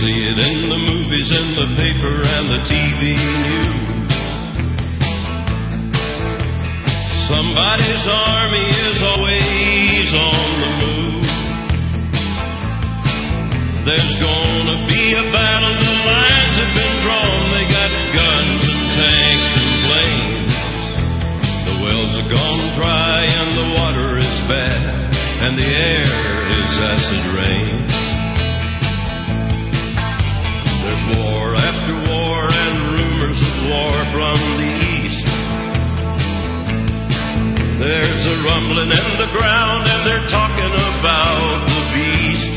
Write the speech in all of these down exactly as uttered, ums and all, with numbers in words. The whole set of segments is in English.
see it in the movies, in the paper, and the T V news. Somebody's army is always on the move. There's gonna be a battle, the lines have been drawn. They got guns and tanks and planes. The wells are gone dry and the water is bad, and the air is acid rain. There's war after war and rumors of war from the east. There's a rumbling in the ground and they're talking about the beast.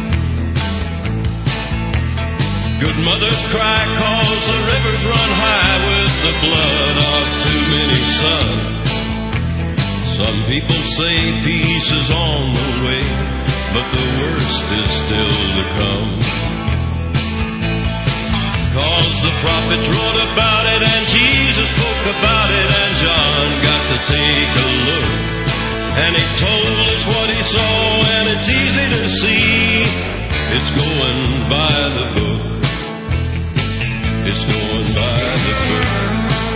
Good mothers cry cause the rivers run high with the blood of too many sons. Some people say peace is on the way, but the worst is still to come. Cause the prophets wrote about it and Jesus spoke about it, and John got to take a look. And he told us what he saw, and it's easy to see. It's going by the book. It's going by the book.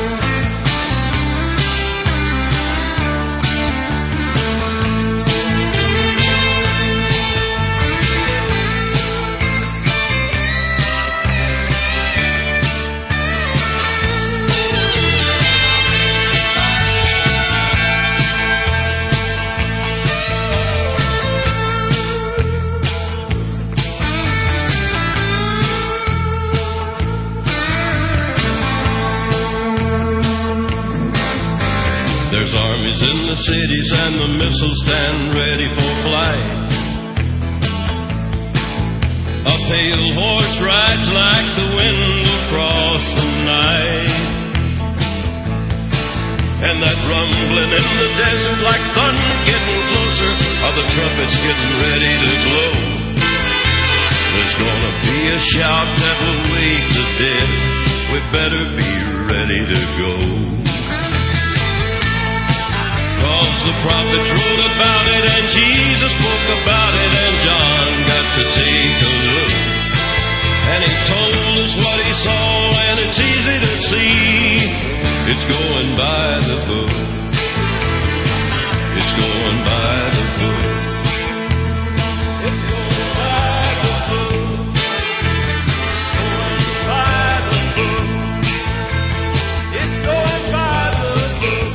Armies in the cities and the missiles stand ready for flight. A pale horse rides like the wind across the night. And that rumbling in the desert like thunder getting closer, are the trumpets getting ready to blow. There's gonna be a shout that will wake the dead. We better be ready to go. Cause the prophets wrote about it and Jesus spoke about it, and John got to take a look. And he told us what he saw, and it's easy to see. It's going by the book. It's going by the book. It's going by the book. Going by the book. It's going by the book.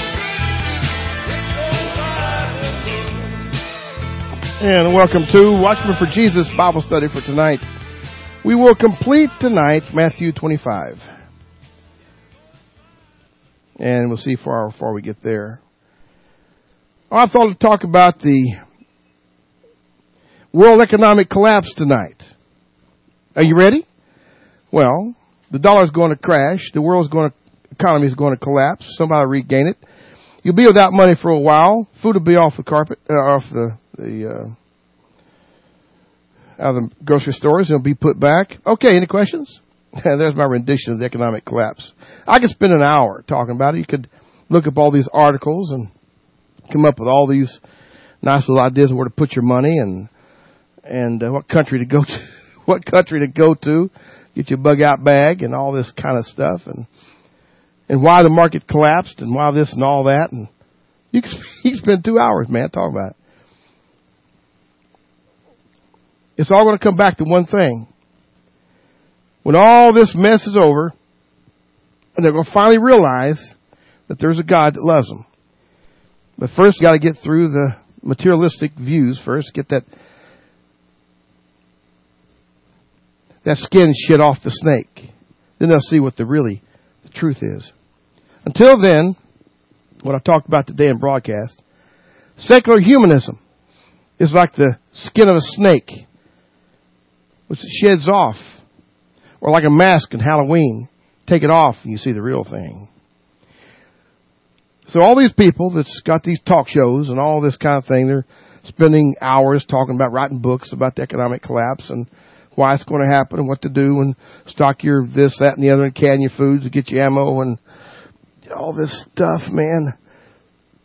And welcome to Watchman for Jesus Bible Study for tonight. We will complete tonight Matthew twenty-five. And we'll see far before we get there. I thought to talk about the world economic collapse tonight. Are you ready? Well, the dollar's going to crash. The world's going to, economy is going to collapse. Somebody will regain it. You'll be without money for a while. Food will be off the carpet, uh, off the, the, uh, out of the grocery stores. It'll be put back. Okay, any questions? There's my rendition of the economic collapse. I could spend an hour talking about it. You could look up all these articles and come up with all these nice little ideas of where to put your money and, and uh, what country to go to, what country to go to, get your bug out bag and all this kind of stuff, and, and why the market collapsed and why this and all that. And you can, you can spend two hours, man, talking about it. It's all going to come back to one thing. When all this mess is over, and they're going to finally realize that there's a God that loves them. But first, you got to get through the materialistic views first. Get that that skin shit off the snake. Then they'll see what the really the truth is. Until then, what I talked about today in broadcast, secular humanism is like the skin of a snake, which sheds off. Or like a mask in Halloween. Take it off and you see the real thing. So all these people that's got these talk shows and all this kind of thing, they're spending hours talking about writing books about the economic collapse and why it's going to happen and what to do and stock your this, that, and the other and can your foods and get your ammo and all this stuff, man.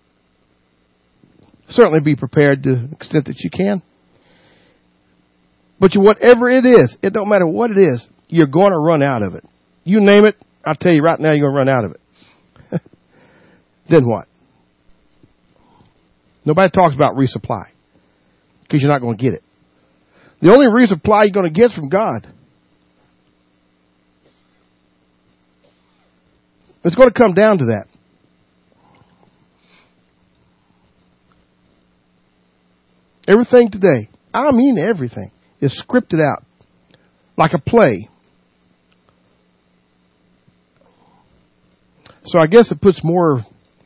Certainly be prepared to the extent that you can. But you, whatever it is, it don't matter what it is, you're going to run out of it. You name it, I'll tell you right now, you're going to run out of it. Then what? Nobody talks about resupply because you're not going to get it. The only resupply you're going to get is from God. It's going to come down to that. Everything today, I mean everything, is scripted out like a play. So I guess it puts more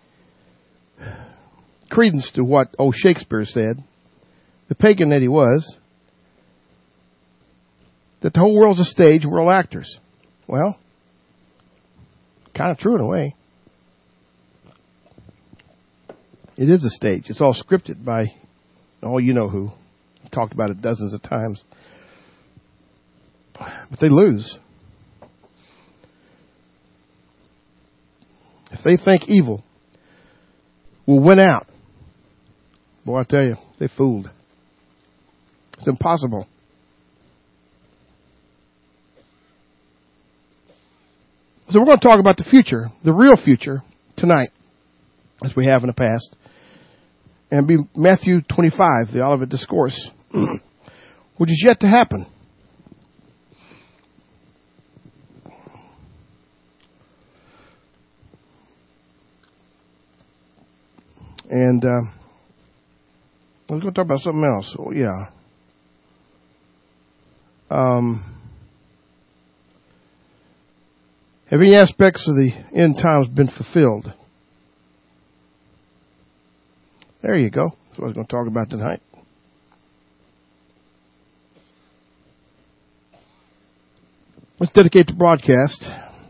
credence to what old Shakespeare said, the pagan that he was, that the whole world's a stage and we're all actors. Well, kind of true in a way. It is a stage. It's all scripted by, oh, you know who. I've talked about it dozens of times. But they lose. If they think evil will win out, boy, I tell you, they fooled. It's impossible. So we're going to talk about the future, the real future, tonight, as we have in the past. And be Matthew twenty-five, the Olivet Discourse, which is yet to happen. And uh, I was going to talk about something else. Oh, yeah. Um, have any aspects of the end times been fulfilled? There you go. That's what I was going to talk about tonight. Let's dedicate the broadcast.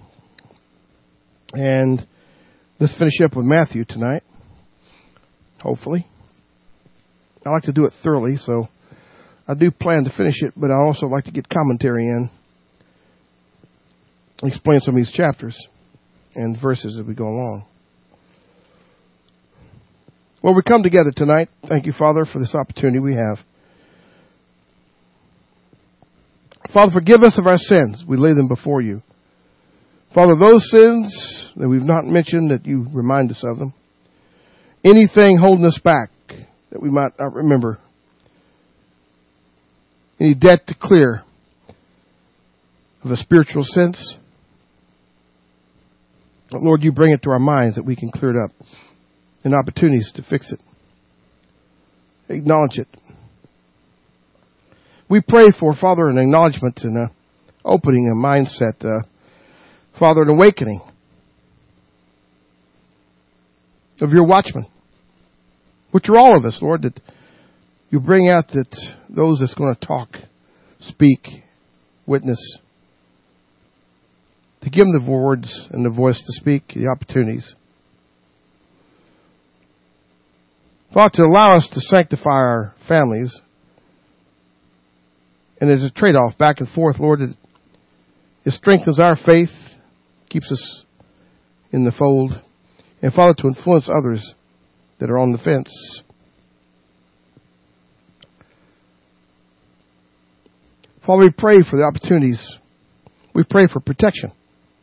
And let's finish up with Matthew tonight. Hopefully. I like to do it thoroughly, so I do plan to finish it, but I also like to get commentary in. Explain some of these chapters and verses as we go along. Well, we come together tonight. Thank you, Father, for this opportunity we have. Father, forgive us of our sins. We lay them before you. Father, those sins that we've not mentioned, that you remind us of them. Anything holding us back that we might not remember. Any debt to clear of a spiritual sense. Lord, you bring it to our minds that we can clear it up. And opportunities to fix it. Acknowledge it. We pray for, Father, an acknowledgement and an opening, a mindset. Uh, Father, an awakening of your watchmen, which are all of us, Lord, that you bring out that those that's going to talk, speak, witness, to give them the words and the voice to speak, the opportunities. Father, to allow us to sanctify our families. And there's a trade-off back and forth, Lord. It, it strengthens our faith, keeps us in the fold. And Father, to influence others that are on the fence. Father, we pray for the opportunities. We pray for protection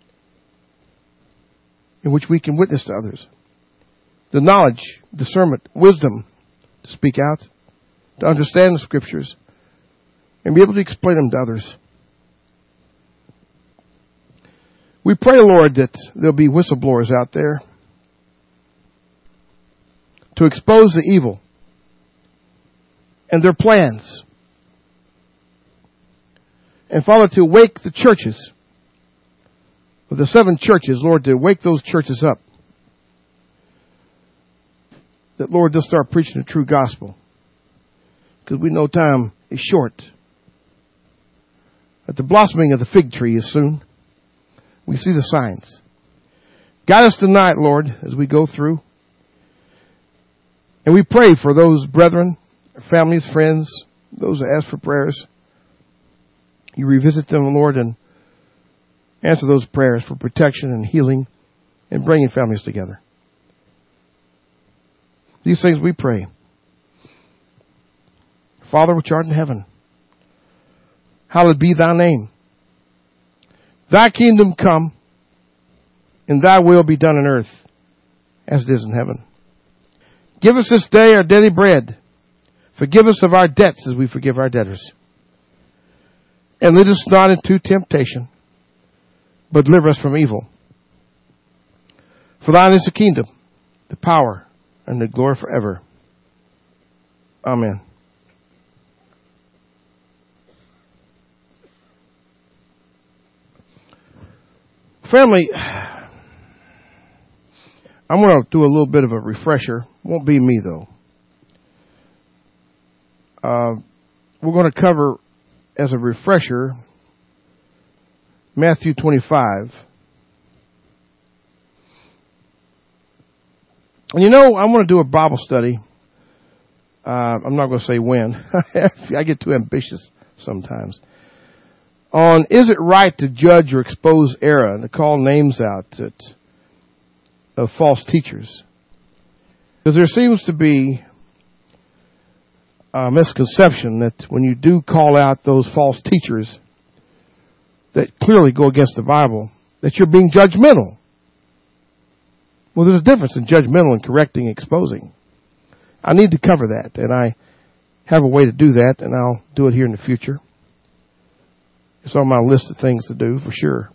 in which we can witness to others. The knowledge, discernment, wisdom to speak out, to understand the scriptures, and be able to explain them to others. We pray, Lord, that there'll be whistleblowers out there to expose the evil and their plans. And Father, to wake the churches, of the seven churches, Lord, to wake those churches up. That, Lord, they'll start preaching the true gospel. Because we know time is short. That the blossoming of the fig tree is soon. We see the signs. Guide us tonight, Lord, as we go through. And we pray for those brethren, families, friends, those that ask for prayers. You revisit them, Lord, and answer those prayers for protection and healing and bringing families together. These things we pray. Father, which art in heaven, hallowed be thy name. Thy kingdom come, and thy will be done on earth as it is in heaven. Give us this day our daily bread. Forgive us of our debts as we forgive our debtors. And lead us not into temptation, but deliver us from evil. For thine is the kingdom, the power, and the glory forever. Amen. Family, I'm going to do a little bit of a refresher. Won't be me, though. Uh, we're going to cover, as a refresher, Matthew twenty-five. And you know, I want to do a Bible study. Uh, I'm not going to say when. I get too ambitious sometimes. On is it right to judge or expose error and to call names out at, of false teachers? Because there seems to be a misconception that when you do call out those false teachers that clearly go against the Bible, that you're being judgmental. Well, there's a difference in judgmental and correcting and exposing. I need to cover that, and I have a way to do that, and I'll do it here in the future. It's on my list of things to do, for sure.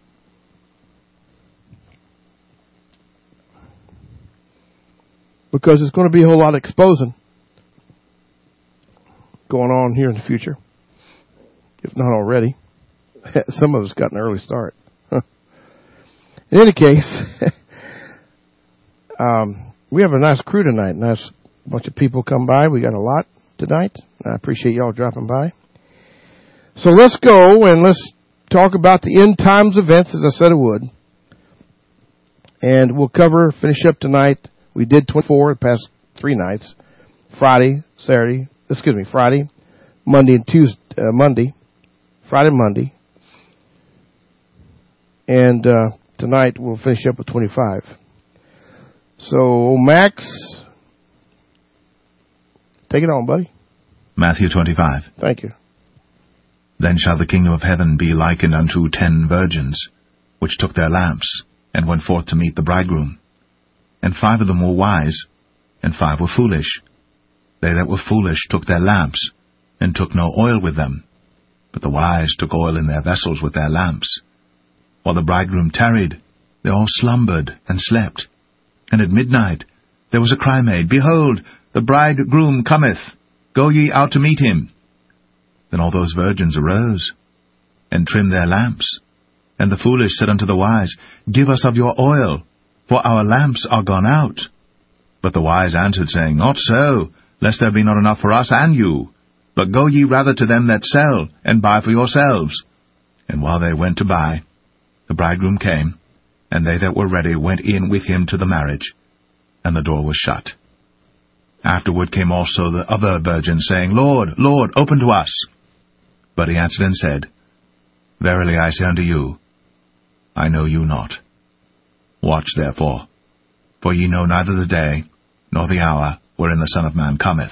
Because there's going to be a whole lot of exposing going on here in the future, if not already. Some of us got an early start. In any case, um, we have a nice crew tonight. Nice bunch of people come by. We got a lot tonight. I appreciate y'all dropping by. So let's go and let's talk about the end times events, as I said I would. And we'll cover, finish up tonight. We did twenty-four the past three nights. Friday, Saturday, excuse me, Friday, Monday and Tuesday, uh, Monday, Friday, Monday. And uh, tonight we'll finish up with twenty-five. So, Max, take it on, buddy. Matthew twenty-five. Thank you. Then shall the kingdom of heaven be likened unto ten virgins, which took their lamps, and went forth to meet the bridegroom. And five of them were wise, and five were foolish. They that were foolish took their lamps, and took no oil with them. But the wise took oil in their vessels with their lamps. While the bridegroom tarried, they all slumbered and slept. And at midnight there was a cry made, Behold, the bridegroom cometh, go ye out to meet him. Then all those virgins arose, and trimmed their lamps. And the foolish said unto the wise, Give us of your oil, for our lamps are gone out. But the wise answered, saying, Not so, lest there be not enough for us and you. But go ye rather to them that sell, and buy for yourselves. And while they went to buy, the bridegroom came, and they that were ready went in with him to the marriage, and the door was shut. Afterward came also the other virgins, saying, Lord, Lord, open to us. But he answered and said, Verily I say unto you, I know you not. Watch therefore, for ye know neither the day nor the hour wherein the Son of Man cometh.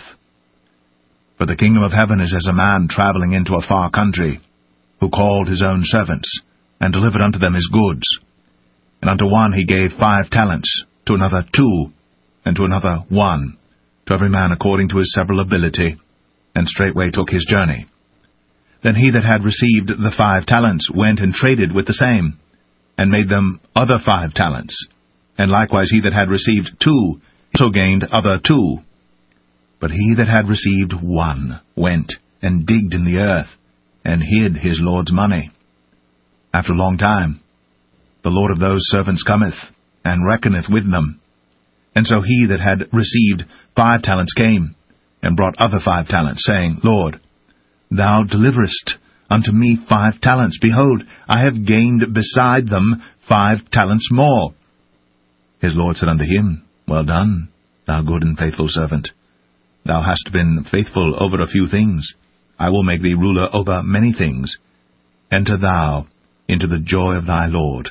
For the kingdom of heaven is as a man travelling into a far country, who called his own servants, and delivered unto them his goods. And unto one he gave five talents, to another two, and to another one, to every man according to his several ability, and straightway took his journey. Then he that had received the five talents went and traded with the same, and made them other five talents. And likewise he that had received two also gained other two. But he that had received one went and digged in the earth, and hid his Lord's money. After a long time, the Lord of those servants cometh, and reckoneth with them. And so he that had received five talents came, and brought other five talents, saying, Lord, thou deliverest unto me five talents. Behold, I have gained beside them five talents more. His Lord said unto him, Well done, thou good and faithful servant. Thou hast been faithful over a few things. I will make thee ruler over many things. Enter thou into the joy of thy Lord.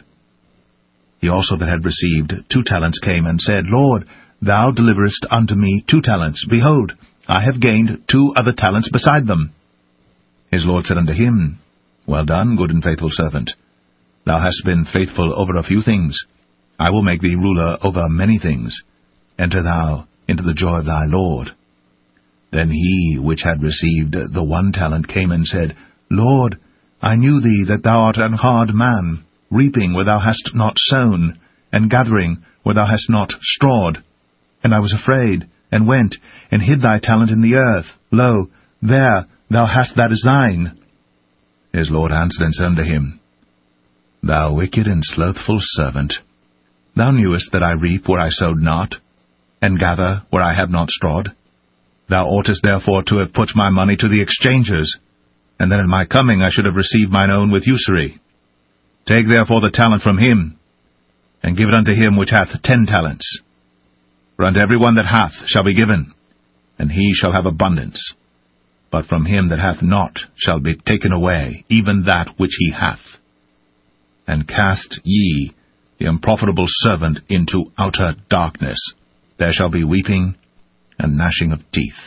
He also that had received two talents came and said, Lord, thou deliverest unto me two talents. Behold, I have gained two other talents beside them. His Lord said unto him, Well done, good and faithful servant. Thou hast been faithful over a few things. I will make thee ruler over many things. Enter thou into the joy of thy Lord. Then he which had received the one talent came and said, Lord, I knew thee that thou art an hard man, reaping where thou hast not sown, and gathering where thou hast not strawed. And I was afraid, and went, and hid thy talent in the earth. Lo, there thou hast that is thine. His Lord answered and said unto him, Thou wicked and slothful servant, thou knewest that I reap where I sowed not, and gather where I have not strawed. Thou oughtest therefore to have put my money to the exchangers, and then at my coming I should have received mine own with usury. Take therefore the talent from him, and give it unto him which hath ten talents. For unto every one that hath shall be given, and he shall have abundance. But from him that hath not shall be taken away even that which he hath. And cast ye the unprofitable servant into outer darkness. There shall be weeping and gnashing of teeth.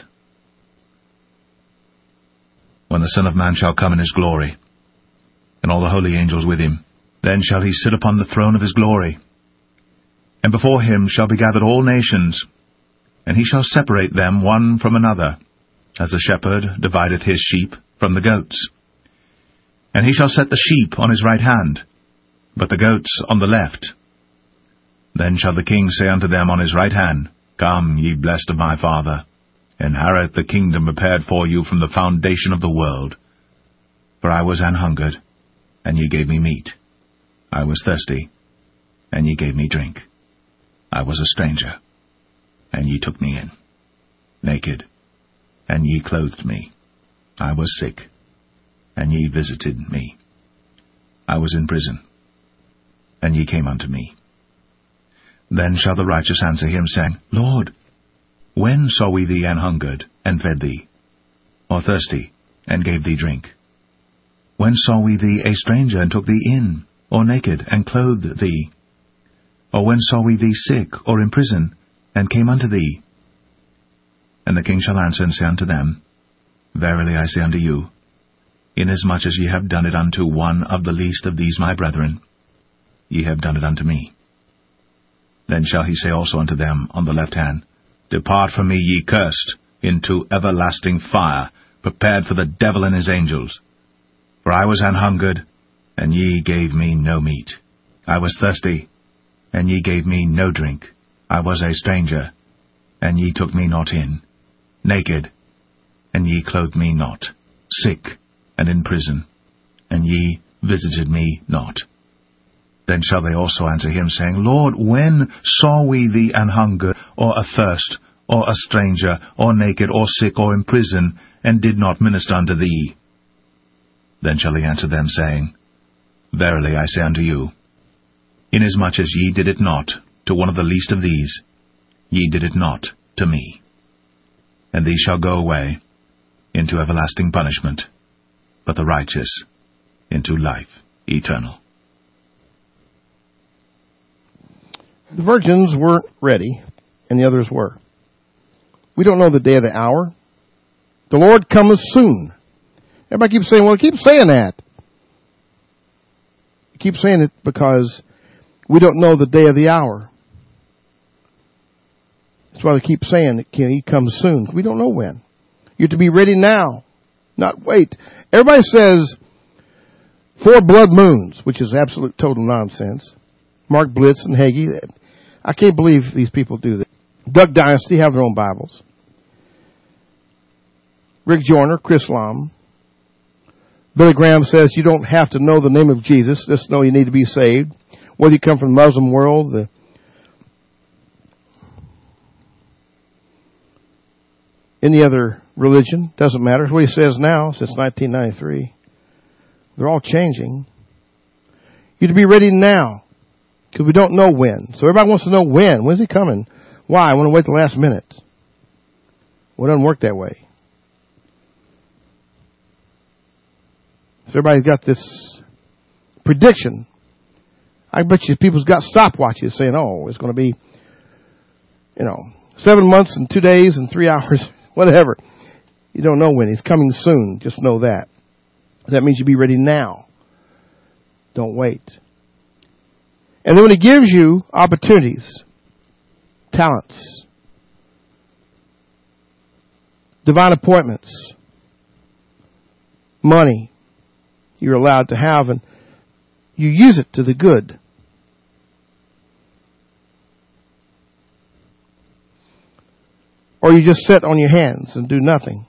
When the Son of Man shall come in his glory, and all the holy angels with him, then shall he sit upon the throne of his glory. And before him shall be gathered all nations, and he shall separate them one from another, as a shepherd divideth his sheep from the goats. And he shall set the sheep on his right hand, but the goats on the left. Then shall the king say unto them on his right hand, Come, ye blessed of my Father, inherit the kingdom prepared for you from the foundation of the world. For I was an hungered, and ye gave me meat. I was thirsty, and ye gave me drink. I was a stranger, and ye took me in. Naked, and ye clothed me. I was sick, and ye visited me. I was in prison, and ye came unto me. Then shall the righteous answer him, saying, Lord, when saw we thee an hungered, and fed thee? Or thirsty, and gave thee drink? When saw we thee a stranger, and took thee in? Or naked, and clothed thee? Or when saw we thee sick, or in prison, and came unto thee? And the king shall answer and say unto them, Verily I say unto you, inasmuch as ye have done it unto one of the least of these my brethren, ye have done it unto me. Then shall he say also unto them on the left hand, Depart from me, ye cursed, into everlasting fire, prepared for the devil and his angels. For I was an hungered, and ye gave me no meat. I was thirsty, and ye gave me no drink. I was a stranger, and ye took me not in. Naked, and ye clothed me not. Sick, and in prison, and ye visited me not. Then shall they also answer him, saying, Lord, when saw we thee an hungered, or athirst, or a stranger, or naked, or sick, or in prison, and did not minister unto thee? Then shall he answer them, saying, Verily I say unto you, inasmuch as ye did it not to one of the least of these, ye did it not to me. And these shall go away into everlasting punishment, but the righteous into life eternal. The virgins weren't ready, and the others were. We don't know the day of the hour. The Lord cometh soon. Everybody keeps saying, well, keep saying that. Keep saying it because we don't know the day of the hour. That's why they keep saying he comes soon. We don't know when. You're to be ready now, not wait. Everybody says four blood moons, which is absolute total nonsense. Mark Blitz and Hagee. I can't believe these people do that. Duck Dynasty have their own Bibles. Rick Joyner, Chris Lam. Billy Graham says you don't have to know the name of Jesus. Just know you need to be saved. Whether you come from the Muslim world, the any other religion, doesn't matter. It's what he says now since nineteen ninety-three. They're all changing. You're to be ready now. Because we don't know when. So everybody wants to know when. When's he coming? Why? I want to wait the last minute. Well, it doesn't work that way. So everybody's got this prediction. I bet you people's got stopwatches saying, oh, it's going to be, you know, seven months and two days and three hours, whatever. You don't know when. He's coming soon. Just know that. That means you be ready now. Don't wait. And then when he gives you opportunities, talents, divine appointments, money you're allowed to have, and you use it to the good. Or you just sit on your hands and do nothing.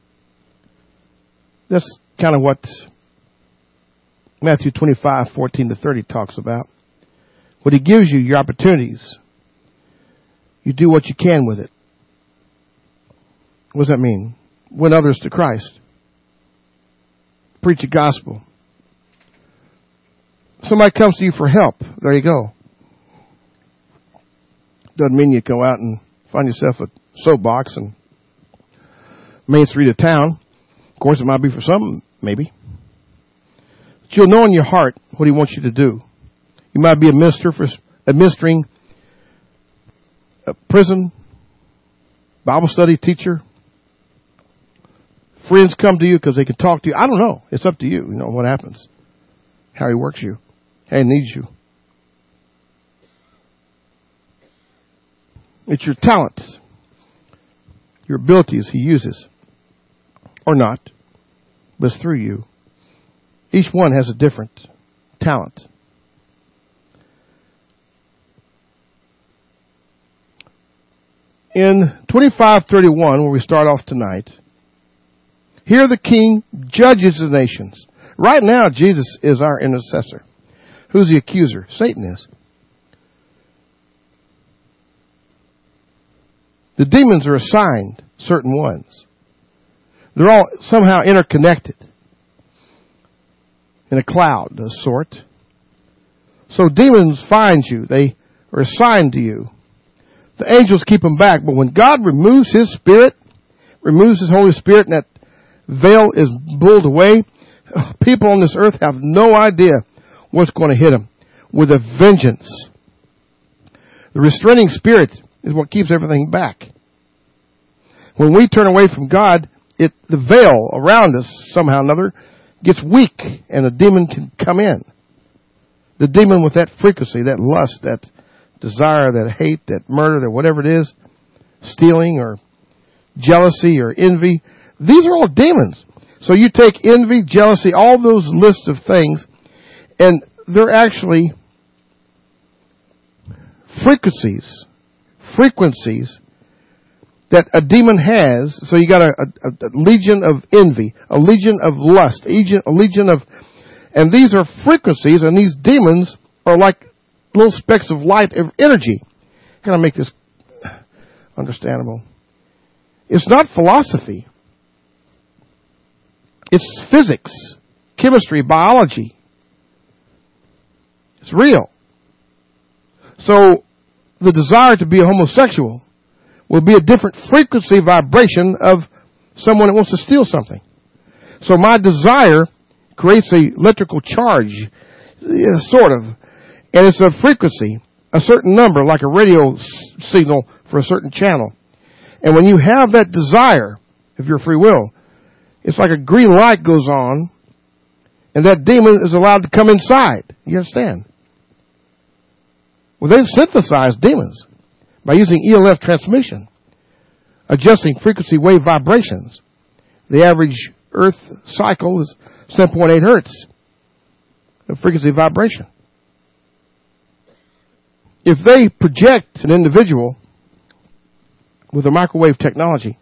That's kind of what Matthew twenty-five, fourteen to thirty talks about. What he gives you, your opportunities, you do what you can with it. What does that mean? Win others to Christ. Preach the gospel. Somebody comes to you for help. There you go. Doesn't mean you go out and find yourself a soapbox and Main Street of town. Of course, it might be for some, maybe. But you'll know in your heart what he wants you to do. You might be a minister for administering a prison, Bible study teacher. Friends come to you because they can talk to you. I don't know. It's up to you. You know what happens. How he works you. How he needs you. It's your talents. Your abilities he uses. Or not. But it's through you. Each one has a different talent. In twenty-five thirty-one, where we start off tonight, here the king judges the nations. Right now, Jesus is our intercessor. Who's the accuser? Satan is. The demons are assigned certain ones. They're all somehow interconnected in a cloud of sort. So demons find you. They are assigned to you. The angels keep them back. But when God removes his spirit, removes his Holy Spirit, and that veil is pulled away, people on this earth have no idea what's going to hit them with a vengeance. The restraining spirit is what keeps everything back. When we turn away from God, it the veil around us somehow or another gets weak and a demon can come in. The demon with that frequency, that lust, that desire, that hate, that murder, that whatever it is, stealing or jealousy or envy, these are all demons. So you take envy, jealousy, all those lists of things, and they're actually frequencies, frequencies that a demon has. So you got a, a, a legion of envy, a legion of lust, a legion, a legion of, and these are frequencies, and these demons are like little specks of light, of energy. How can I make this understandable? It's not philosophy. It's physics, chemistry, biology. It's real. So the desire to be a homosexual will be a different frequency vibration of someone that wants to steal something. So my desire creates an electrical charge, yeah, sort of, and it's a frequency, a certain number, like a radio s- signal for a certain channel. And when you have that desire of your free will, it's like a green light goes on, and that demon is allowed to come inside. You understand? Well, they've synthesized demons by using E L F transmission, adjusting frequency wave vibrations. The average Earth cycle is seven point eight hertz of frequency vibration. If they project an individual with a microwave technology,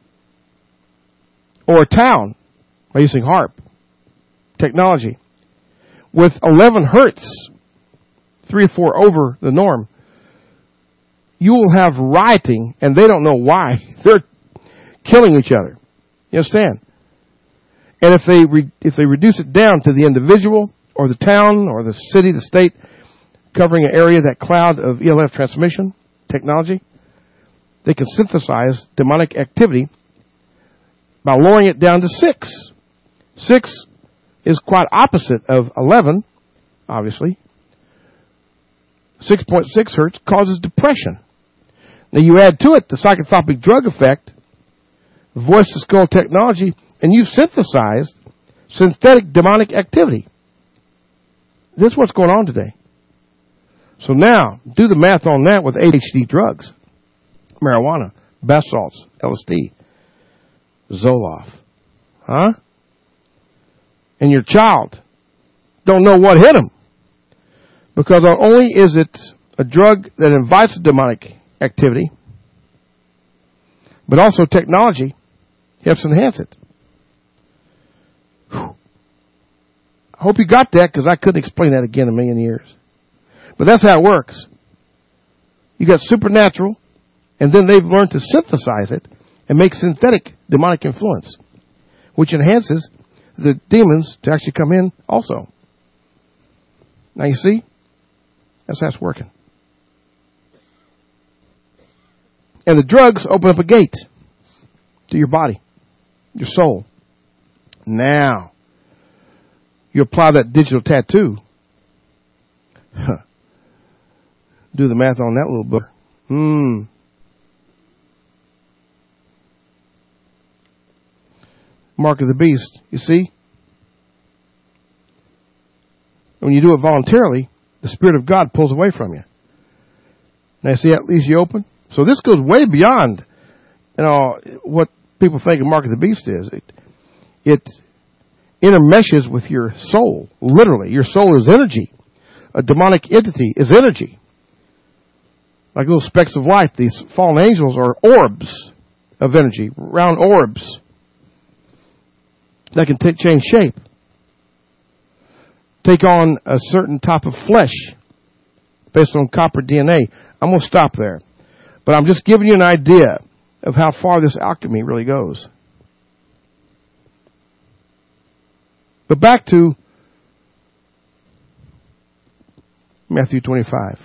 or a town by using HAARP technology, with eleven hertz, three or four over the norm, you will have rioting, and they don't know why. They're killing each other. You understand? And if they re- if they reduce it down to the individual, or the town, or the city, the state, covering an area, that cloud of E L F transmission technology, they can synthesize demonic activity by lowering it down to six. Six is quite opposite of eleven, obviously. six point six hertz causes depression. Now you add to it the psychotropic drug effect, voice to skull technology, and you've synthesized synthetic demonic activity. This is what's going on today. So now, do the math on that with A D H D drugs, marijuana, bath salts, L S D, Zoloft. Huh? And your child don't know what hit them. Because not only is it a drug that invites demonic activity, but also technology helps enhance it. Whew. I hope you got that, because I couldn't explain that again in a million years. But that's how it works. You got supernatural, and then they've learned to synthesize it and make synthetic demonic influence, which enhances the demons to actually come in also. Now you see, that's how it's working. And the drugs open up a gate to your body, your soul. Now, you apply that digital tattoo. Huh. Do the math on that little book. Hmm. Mark of the beast, you see? When you do it voluntarily, the Spirit of God pulls away from you. Now, see how it leaves you open? So this goes way beyond, you know, what people think of Mark of the Beast is. It, it intermeshes with your soul, literally. Your soul is energy. A demonic entity is energy. Like little specks of light, these fallen angels are orbs of energy, round orbs that can t- change shape, take on a certain type of flesh based on copper D N A. I'm going to stop there. But I'm just giving you an idea of how far this alchemy really goes. But back to Matthew twenty-five.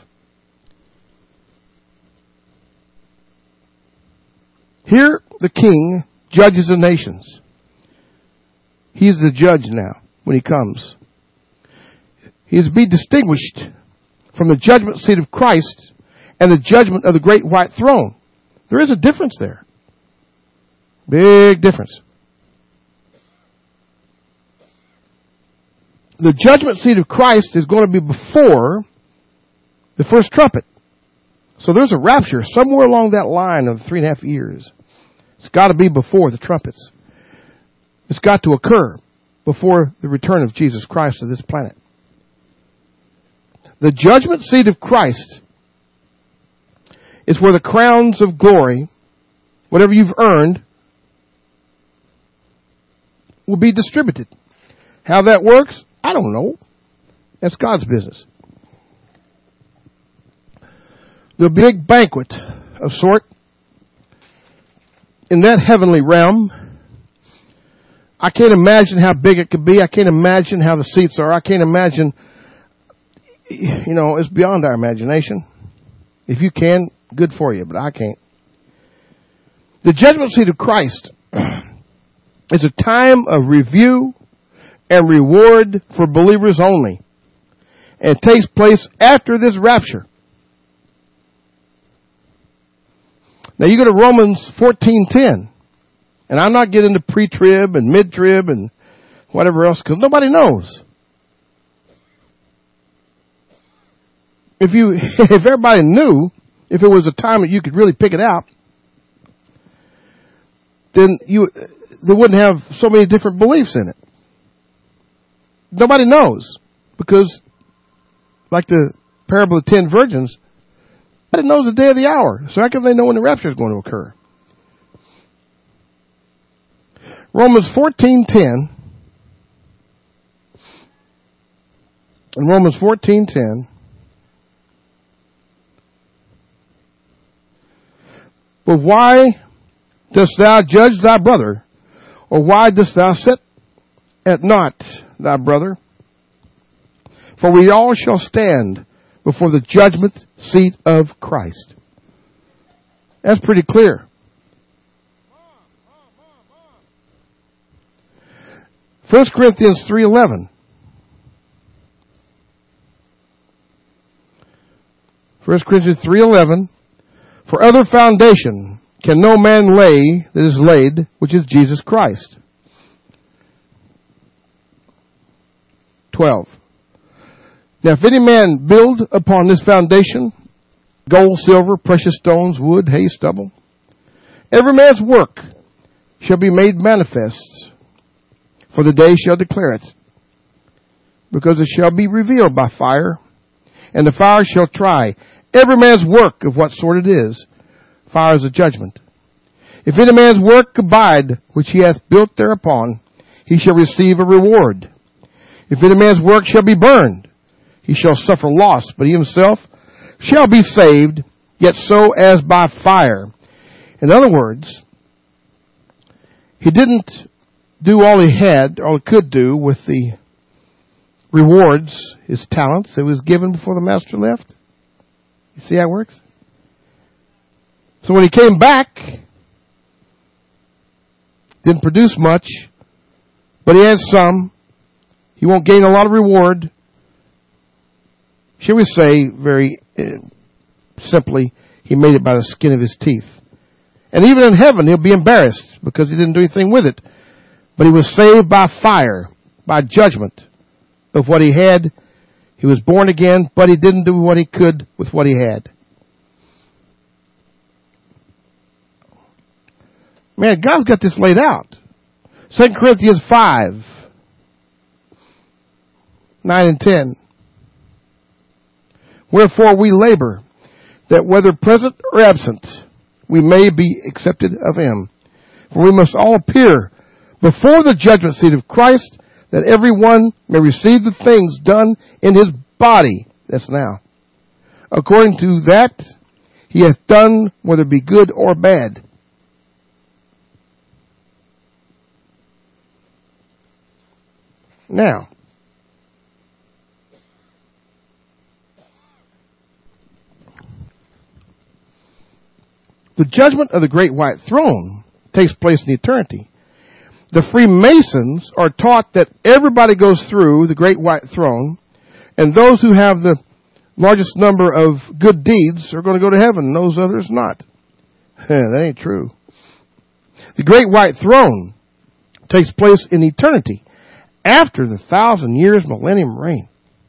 Here the king judges the nations. He's the judge now when he comes. He is to be distinguished from the judgment seat of Christ and the judgment of the great white throne. There is a difference there. Big difference. The judgment seat of Christ is going to be before the first trumpet. So there's a rapture somewhere along that line of three and a half years. It's got to be before the trumpets. It's got to occur before the return of Jesus Christ to this planet. The judgment seat of Christ is where the crowns of glory, whatever you've earned, will be distributed. How that works, I don't know. That's God's business. There'll be a big banquet of sort in that heavenly realm. I can't imagine how big it could be. I can't imagine how the seats are. I can't imagine, you know, it's beyond our imagination. If you can, good for you, but I can't. The judgment seat of Christ is a time of review and reward for believers only. And it takes place after this rapture. Now you go to Romans fourteen ten. And I'm not getting into pre-trib and mid-trib and whatever else, because nobody knows. If you, if everybody knew, if it was a time that you could really pick it out, then you, they wouldn't have so many different beliefs in it. Nobody knows, because like the parable of the ten virgins, nobody knows the day of the hour. So how can they know when the rapture is going to occur? Romans fourteen ten. In Romans fourteen ten. But why dost thou judge thy brother? Or why dost thou set at naught thy brother? For we all shall stand before the judgment seat of Christ. That's pretty clear. First Corinthians three eleven. First Corinthians three eleven. For other foundation can no man lay that is laid, which is Jesus Christ. twelve. Now if any man build upon this foundation, gold, silver, precious stones, wood, hay, stubble, every man's work shall be made manifest, for the day shall declare it, because it shall be revealed by fire, and the fire shall try every man's work of what sort it is. Fire is a judgment. If any man's work abide, which he hath built thereupon, he shall receive a reward. If any man's work shall be burned, he shall suffer loss, but he himself shall be saved, yet so as by fire. In other words, he didn't do all he had, or could do with the rewards, his talents that was given before the master left. You see how it works? So when he came back, didn't produce much, but he had some. He won't gain a lot of reward. Shall we say, very uh, simply, he made it by the skin of his teeth. And even in heaven, he'll be embarrassed because he didn't do anything with it. But he was saved by fire, by judgment of what he had. He was born again, but he didn't do what he could with what he had. Man, God's got this laid out. Second Corinthians five, nine and ten. Wherefore we labor, that whether present or absent, we may be accepted of him. For we must all appear before the judgment seat of Christ, that every one may receive the things done in his body, that's now, according to that he hath done, whether it be good or bad. Now, the judgment of the great white throne takes place in eternity. The Freemasons are taught that everybody goes through the great white throne, and those who have the largest number of good deeds are going to go to heaven, and those others not. That ain't true. The great white throne takes place in eternity, after the thousand years millennium reign.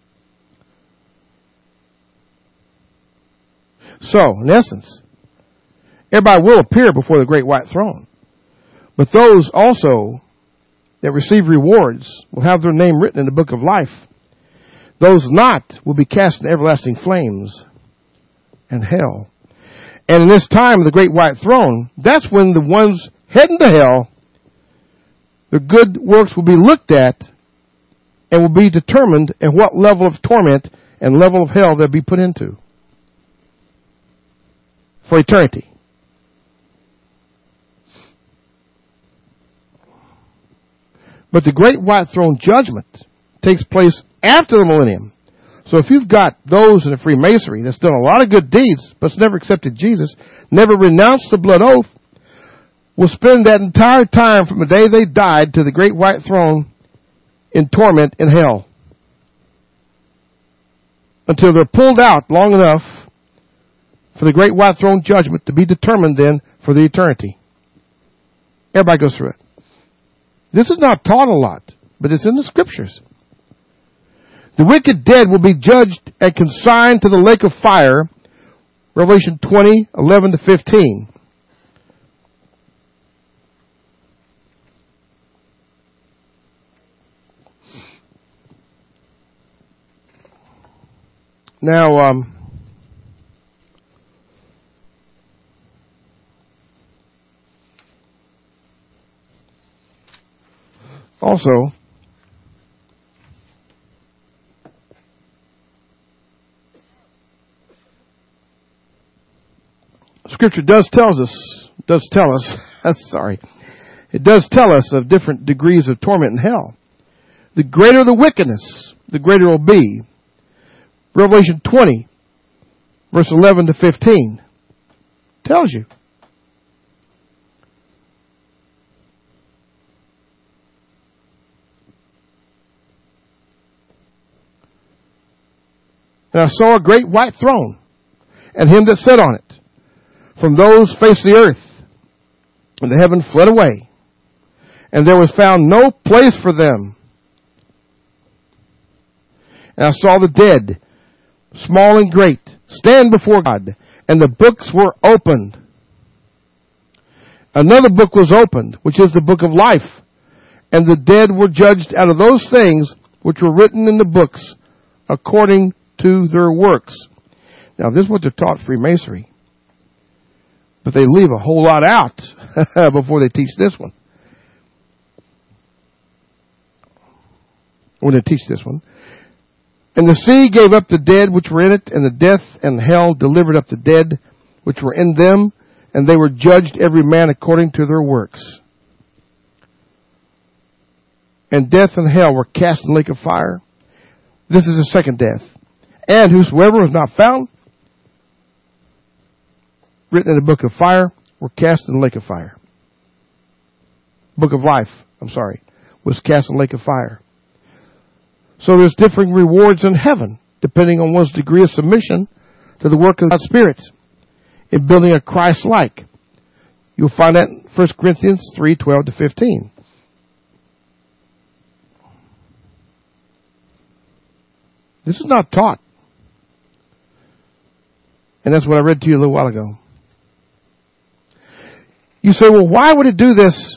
So, in essence, everybody will appear before the great white throne. But those also that receive rewards will have their name written in the book of life. Those not will be cast in everlasting flames and hell. And in this time of the great white throne, that's when the ones heading to hell, their good works will be looked at and will be determined at what level of torment and level of hell they'll be put into for eternity. But the great white throne judgment takes place after the millennium. So if you've got those in the Freemasonry that's done a lot of good deeds, but never accepted Jesus, never renounced the blood oath, will spend that entire time from the day they died to the great white throne in torment in hell. Until they're pulled out long enough for the great white throne judgment to be determined then for the eternity. Everybody goes through it. This is not taught a lot, but it's in the scriptures. The wicked dead will be judged and consigned to the lake of fire, Revelation twenty, eleven to fifteen. Now, um, also, Scripture does tells us, does tell us, sorry, it does tell us of different degrees of torment in hell. The greater the wickedness, the greater it will be. Revelation twenty, verse eleven to fifteen, tells you. And I saw a great white throne, and him that sat on it. From those faced the earth, and the heaven fled away, and there was found no place for them. And I saw the dead, small and great, stand before God, and the books were opened. Another book was opened, which is the book of life. And the dead were judged out of those things which were written in the books according to their works. Now, this is what they're taught Freemasonry. But they leave a whole lot out before they teach this one. When they teach this one. And the sea gave up the dead which were in it, and the death and hell delivered up the dead which were in them, and they were judged every man according to their works. And death and hell were cast in the lake of fire. This is the second death. And whosoever was not found written in the book of fire were cast in the lake of fire. Book of life, I'm sorry, was cast in the lake of fire. So there's differing rewards in heaven, depending on one's degree of submission to the work of God's Spirit in building a Christ-like. You'll find that in First Corinthians three, twelve to fifteen. This is not taught. And that's what I read to you a little while ago. You say, well, why would it do this?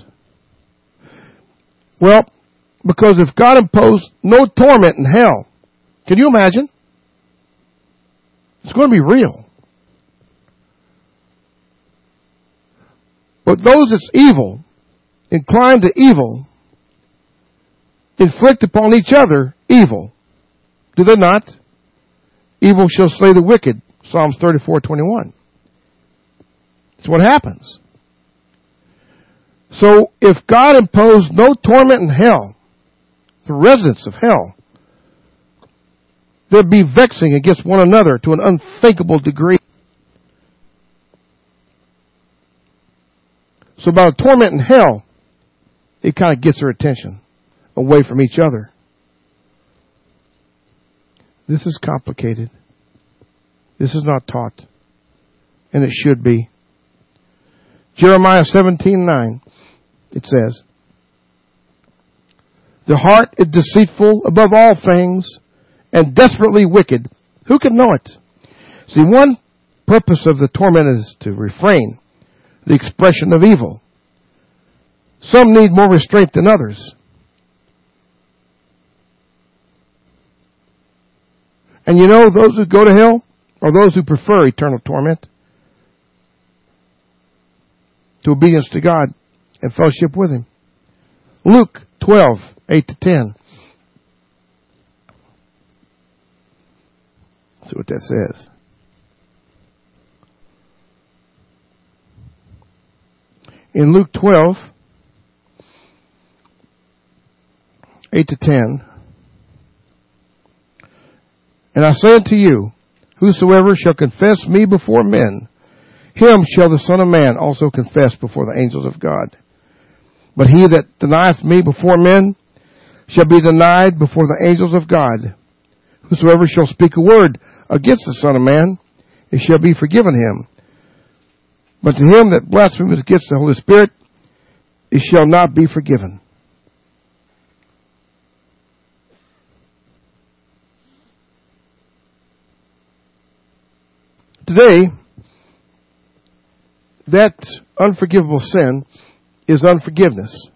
Well, because if God imposed no torment in hell, can you imagine? It's going to be real. But those that's evil, inclined to evil, inflict upon each other evil. Do they not? Evil shall slay the wicked. Psalms thirty-four twenty-one. That's what happens. So if God imposed no torment in hell, the residents of hell, there'd be vexing against one another to an unthinkable degree. So by the torment in hell, it kind of gets their attention away from each other. This is complicated. This is not taught. And it should be. Jeremiah seventeen nine, it says, the heart is deceitful above all things and desperately wicked. Who can know it? See, one purpose of the torment is to refrain the expression of evil. Some need more restraint than others. And you know, those who go to hell are those who prefer eternal torment to obedience to God and fellowship with Him. Luke twelve, eight to ten. Let's see what that says. In Luke twelve, eight to ten, and I say unto you, whosoever shall confess me before men, him shall the Son of Man also confess before the angels of God. But he that denieth me before men shall be denied before the angels of God. Whosoever shall speak a word against the Son of Man, it shall be forgiven him. But to him that blasphemeth against the Holy Spirit, it shall not be forgiven. Today, that unforgivable sin is unforgiveness.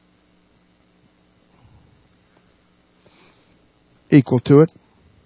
Equal to it.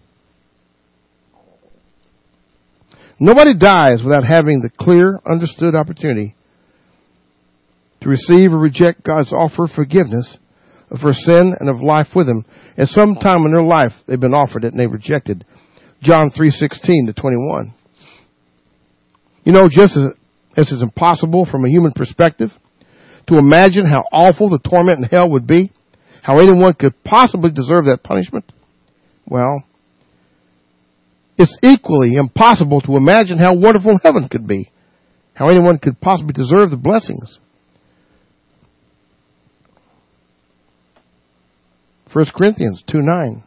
Nobody dies without having the clear, understood opportunity to receive or reject God's offer of forgiveness for sin and of life with Him. At some time in their life, they've been offered it and they've rejected. John three sixteen to twenty-one. You know, just as, as it's impossible from a human perspective to imagine how awful the torment in hell would be, how anyone could possibly deserve that punishment, well, it's equally impossible to imagine how wonderful heaven could be, how anyone could possibly deserve the blessings. First Corinthians two nine.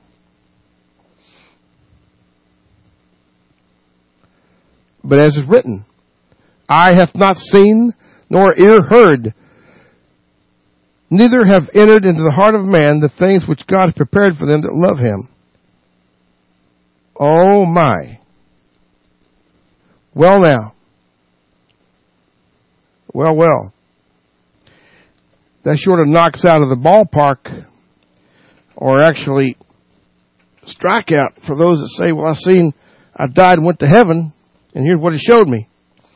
But as is written, eye hath not seen, nor ear heard, neither have entered into the heart of man the things which God has prepared for them that love Him. Oh my. Well now. Well, well. That sort of knocks out of the ballpark, or actually strikeout for those that say, well, I seen, I died and went to heaven, and here's what it showed me.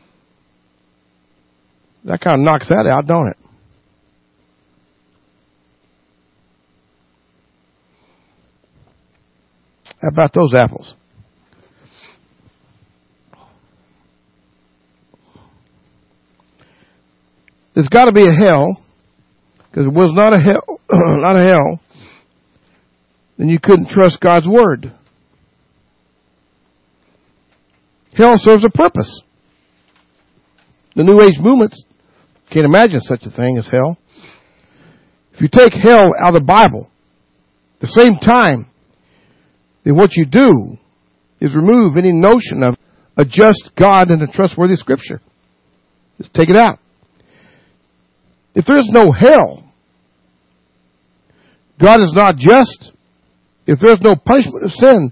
That kind of knocks that out, don't it? How about those apples? There's got to be a hell, because it was not a hell, not a hell, then you couldn't trust God's word. Hell serves a purpose. The New Age movements can't imagine such a thing as hell. If you take hell out of the Bible, at the same time, then what you do is remove any notion of a just God and a trustworthy Scripture. Just take it out. If there's no hell, God is not just. If there's no punishment of sin,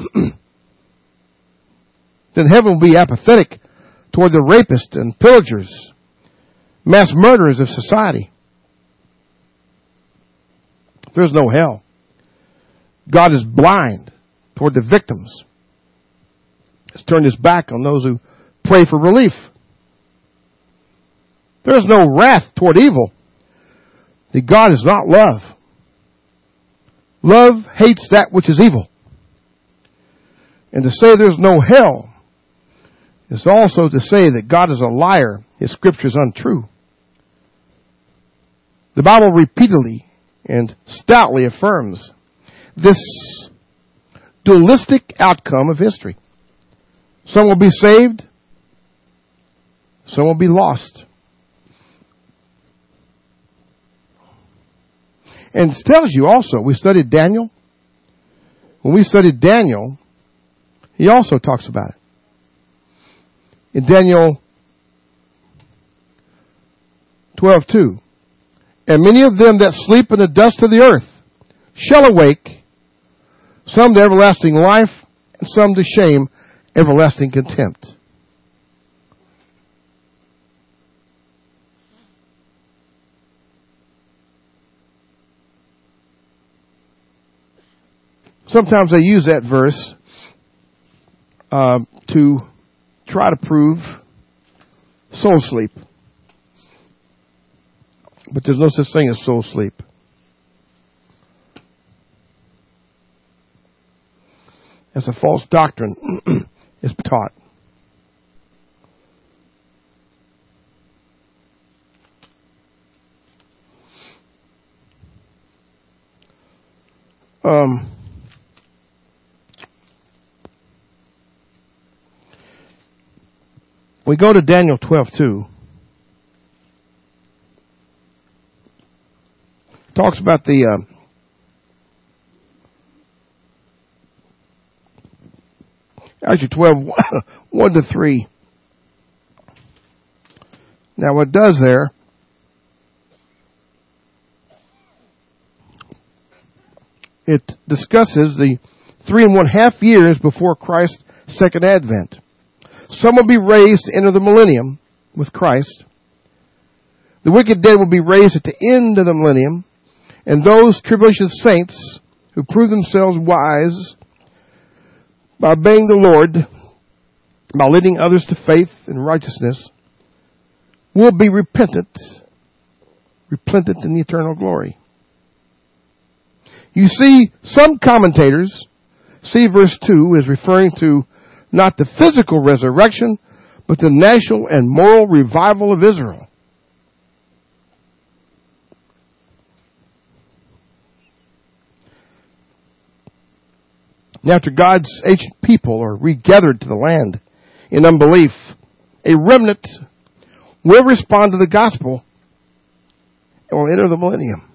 then heaven will be apathetic toward the rapists and pillagers, mass murderers of society. If there's no hell, God is blind toward the victims. He's turned his back on those who pray for relief. There's no wrath toward evil. The God is not love. Love hates that which is evil. And to say there's no hell is also to say that God is a liar. His scripture is untrue. The Bible repeatedly and stoutly affirms this dualistic outcome of history. Some will be saved. Some will be lost. And it tells you also, we studied Daniel. When we studied Daniel, he also talks about it. In Daniel twelve two, and many of them that sleep in the dust of the earth shall awake, some to everlasting life, and some to shame, everlasting contempt. Sometimes they use that verse uh, to try to prove soul sleep. But there's no such thing as soul sleep. That's a false doctrine is taught. Um... We go to Daniel twelve two. Talks about the uh, actually twelve one to three. Now what it does there, it discusses the three and one half years before Christ's second advent. Some will be raised to enter the millennium with Christ. The wicked dead will be raised at the end of the millennium. And those tribulation saints who prove themselves wise by obeying the Lord, by leading others to faith and righteousness, will be repentant, repentant in the eternal glory. You see, some commentators see verse two as referring to not the physical resurrection, but the national and moral revival of Israel. Now, after God's ancient people are regathered to the land in unbelief, a remnant will respond to the gospel and will enter the millennium.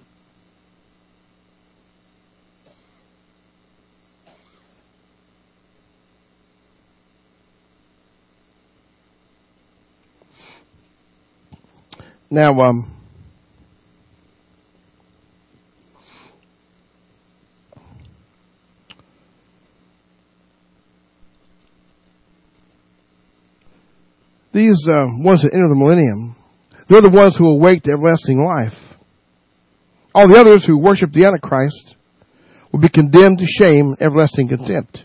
Now, um, these uh, ones that enter the millennium, they're the ones who awake to everlasting life. All the others who worship the Antichrist will be condemned to shame and everlasting contempt.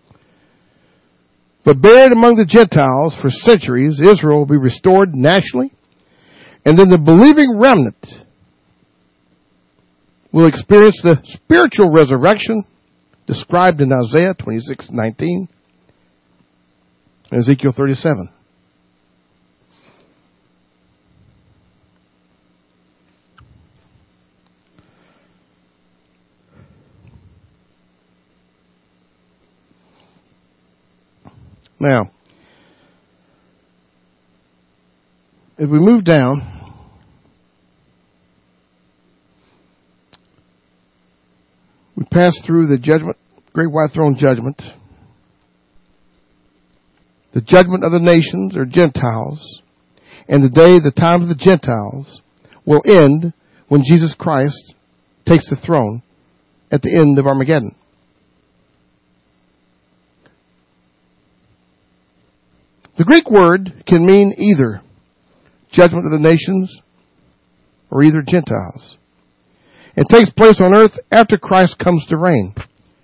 But buried among the Gentiles for centuries, Israel will be restored nationally, and then the believing remnant will experience the spiritual resurrection described in Isaiah twenty-six nineteen and Ezekiel thirty-seven. Now, if we move down, we pass through the judgment, great white throne judgment, the judgment of the nations or Gentiles, and the day, the time of the Gentiles will end when Jesus Christ takes the throne at the end of Armageddon. The Greek word can mean either judgment of the nations or either Gentiles. It takes place on earth after Christ comes to reign.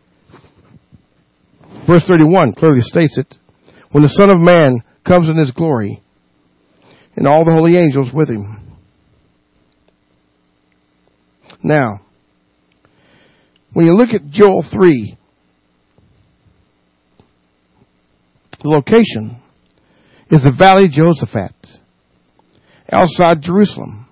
Verse thirty-one clearly states it. When the Son of Man comes in His glory and all the holy angels with Him. Now, when you look at Joel three, the location is the Valley of Jehoshaphat, outside Jerusalem.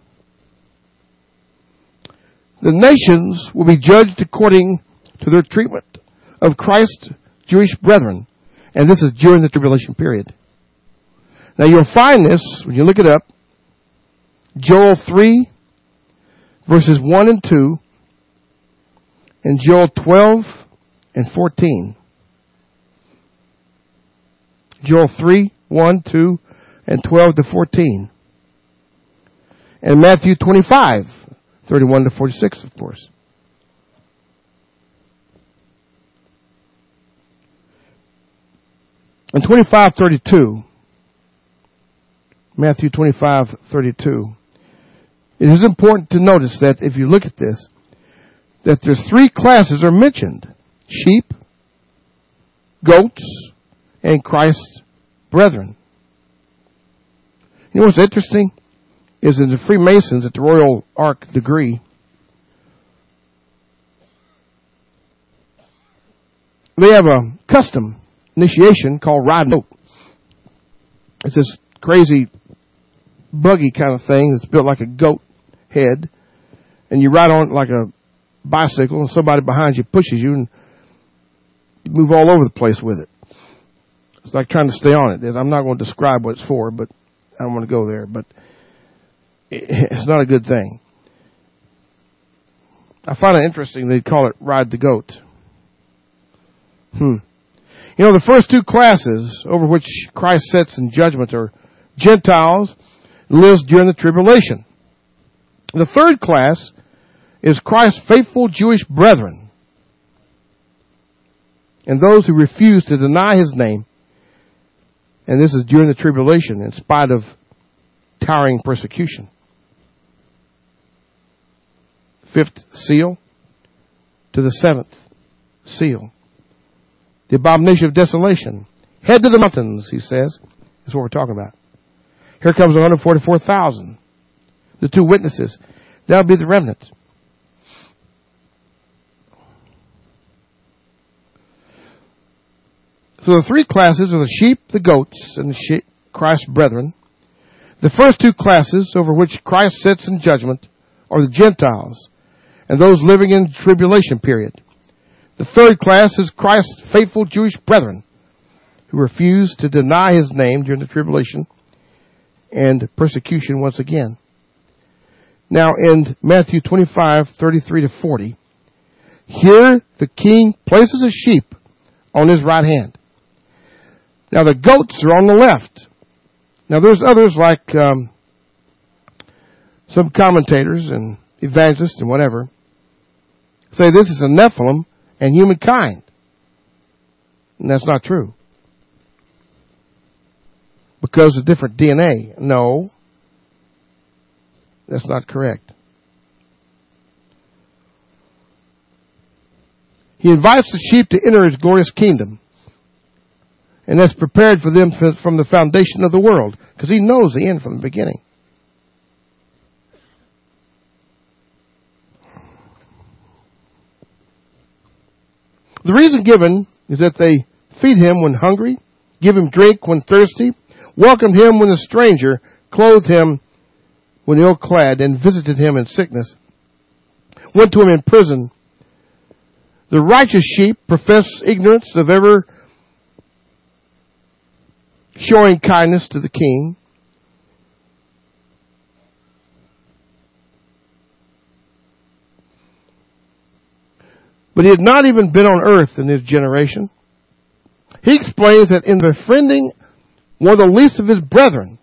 The nations will be judged according to their treatment of Christ's Jewish brethren, and this is during the tribulation period. Now you'll find this, when you look it up, Joel three, verses one and two, and Joel twelve and fourteen. Joel three, one, two, and twelve to fourteen. And Matthew twenty-five, thirty-one to forty-six, of course. And twenty-five thirty-two, Matthew twenty-five thirty-two, it is important to notice that if you look at this, that there's three classes are mentioned. Sheep, goats, and Christ's brethren. You know what's interesting? Is in the Freemasons at the Royal Ark degree, they have a custom initiation called riding a goat. It's this crazy buggy kind of thing that's built like a goat head, and you ride on it like a bicycle, and somebody behind you pushes you, and you move all over the place with it. It's like trying to stay on it. I'm not going to describe what it's for, but I don't want to go there, but it's not a good thing. I find it interesting they call it ride the goat. Hmm. You know, the first two classes over which Christ sits in judgment are Gentiles, lives during the tribulation. The third class is Christ's faithful Jewish brethren, and those who refuse to deny His name. And this is during the tribulation, in spite of towering persecution. Fifth seal to the seventh seal. The abomination of desolation. Head to the mountains, He says. That's what we're talking about. Here comes one hundred forty-four thousand. The two witnesses. That'll be the remnant. So the three classes are the sheep, the goats, and the sheep, Christ's brethren. The first two classes over which Christ sits in judgment are the Gentiles and those living in the tribulation period. The third class is Christ's faithful Jewish brethren who refuse to deny His name during the tribulation and persecution once again. Now in Matthew twenty-five, thirty-three to forty, here the king places a sheep on his right hand. Now the goats are on the left. Now there's others like um, some commentators and evangelists and whatever say this is a Nephilim and humankind. And that's not true. because of different D N A. No, that's not correct. He invites the sheep to enter his glorious kingdom. And that's prepared for them from the foundation of the world. Because he knows the end from the beginning. The reason given is that they feed him when hungry, give him drink when thirsty, welcomed him when a stranger, clothed him when ill-clad, and visited him in sickness, went to him in prison. The righteous sheep profess ignorance of ever showing kindness to the king. But he had not even been on earth in his generation. He explains that in befriending one of the least of his brethren,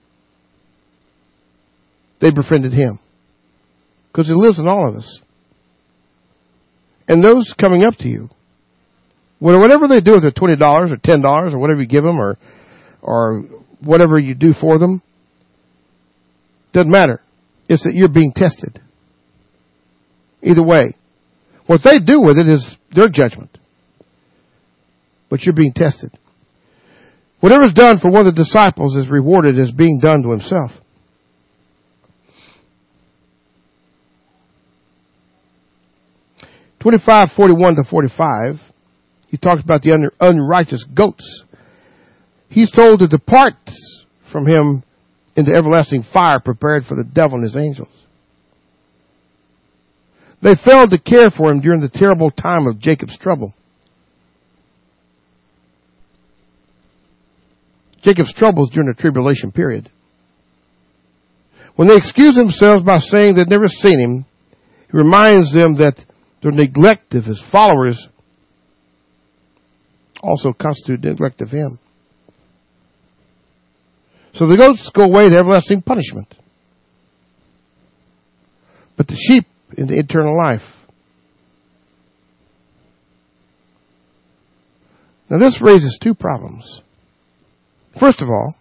they befriended him. Because he lives in all of us. And those coming up to you, whatever they do with their twenty dollars or ten dollars or whatever you give them or or whatever you do for them, doesn't matter. It's that you're being tested. Either way. What they do with it is their judgment. But you're being tested. Whatever is done for one of the disciples is rewarded as being done to himself. twenty-five forty-one to forty-five, he talks about the un- unrighteous goats. He's told to depart from him into everlasting fire prepared for the devil and his angels. They failed to care for him during the terrible time of Jacob's trouble. Jacob's troubles during the tribulation period. When they excuse themselves by saying they've never seen him, he reminds them that their neglect of his followers also constitute neglect of him. So the goats go away to everlasting punishment. But the sheep into eternal life. Now this raises two problems. First of all,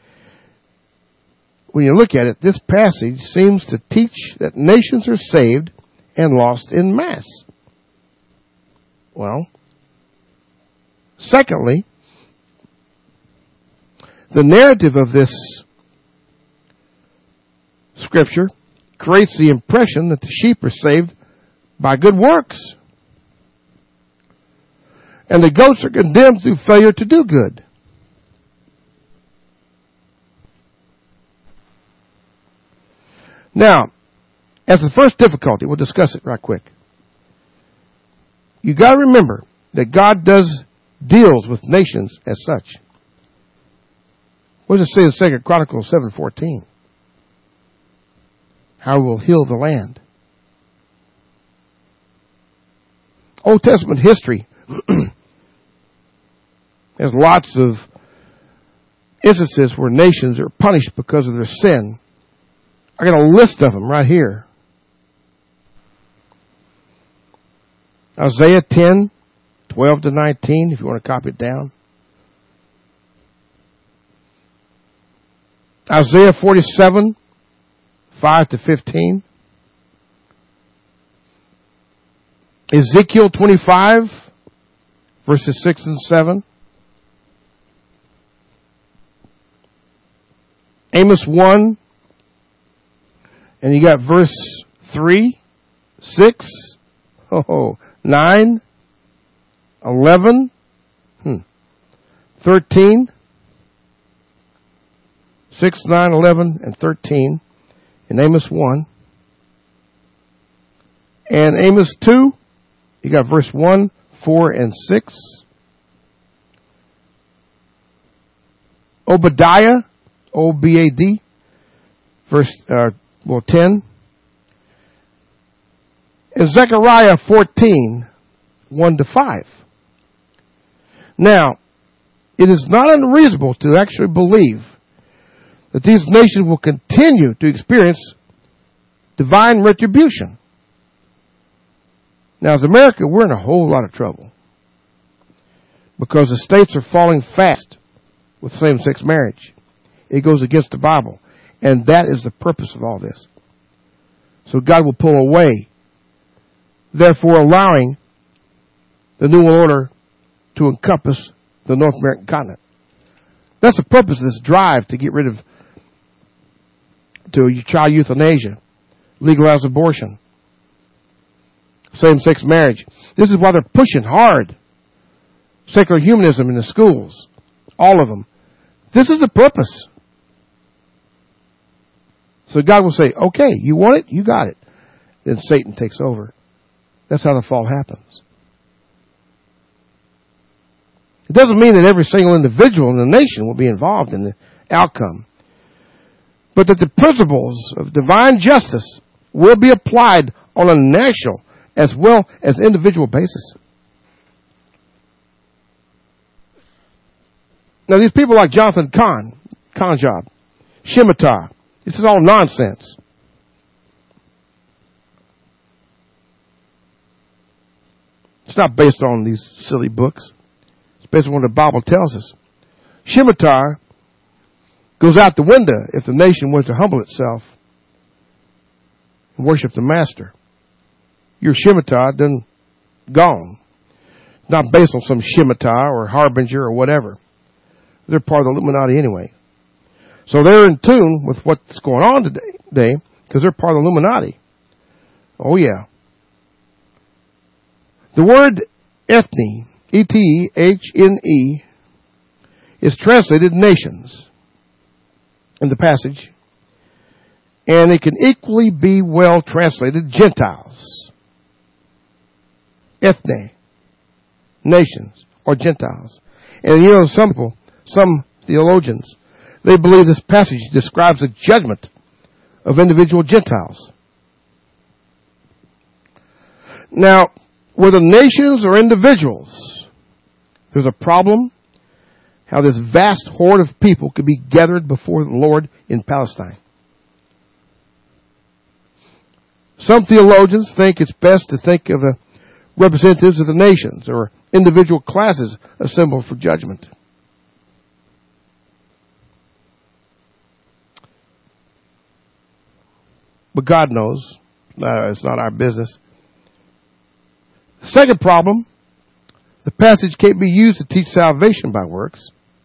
when you look at it, this passage seems to teach that nations are saved and lost in mass. Well, secondly, the narrative of this scripture creates the impression that the sheep are saved by good works. And the goats are condemned through failure to do good. Now, as the first difficulty, we'll discuss it right quick. You got to remember that God does deals with nations as such. What does it say in Second Chronicles seven fourteen? How we'll heal the land. Old Testament history has lots of instances where nations are punished because of their sin. I got a list of them right here. Isaiah ten, twelve to nineteen, if you want to copy it down. Isaiah forty-seven, five to fifteen. Ezekiel twenty-five, verses six and seven. Amos one, and you got verse three, six, oh, nine, eleven, hmm, thirteen, six, nine, eleven, and thirteen in Amos one. And Amos two, you got verse one, four, and six. Obadiah, O B A D, verse, uh, well, ten. And Zechariah fourteen, one to five. Now, it is not unreasonable to actually believe that these nations will continue to experience divine retribution. Now, as America, we're in a whole lot of trouble because the states are falling fast with same-sex marriage. It goes against the Bible. And that is the purpose of all this. So God will pull away, therefore allowing the New World Order to encompass the North American continent. That's the purpose of this drive to get rid of to child euthanasia, legalize abortion, same-sex marriage. This is why they're pushing hard. Secular humanism in the schools, all of them. This is the purpose. So God will say, okay, you want it? You got it. Then Satan takes over. That's how the fall happens. It doesn't mean that every single individual in the nation will be involved in the outcome, but that the principles of divine justice will be applied on a national as well as individual basis. Now, these people like Jonathan Kahn, Conjob, Shimitar, this is all nonsense. It's not based on these silly books. It's based on what the Bible tells us. Shimitar goes out the window if the nation was to humble itself and worship the Master. Your Shimitar done gone. Not based on some Shimitar or Harbinger or whatever. They're part of the Illuminati anyway. So they're in tune with what's going on today because they're part of the Illuminati. Oh yeah. The word ethne, E T E H N E, is translated nations in the passage. And it can equally be well translated Gentiles. Ethne, nations, or Gentiles. And you know, some people, some theologians, they believe this passage describes the judgment of individual Gentiles. Now, whether nations or individuals, there's a problem how this vast horde of people could be gathered before the Lord in Palestine. Some theologians think it's best to think of the representatives of the nations or individual classes assembled for judgment. But God knows. It's not our business. The second problem, the passage can't be used to teach salvation by works.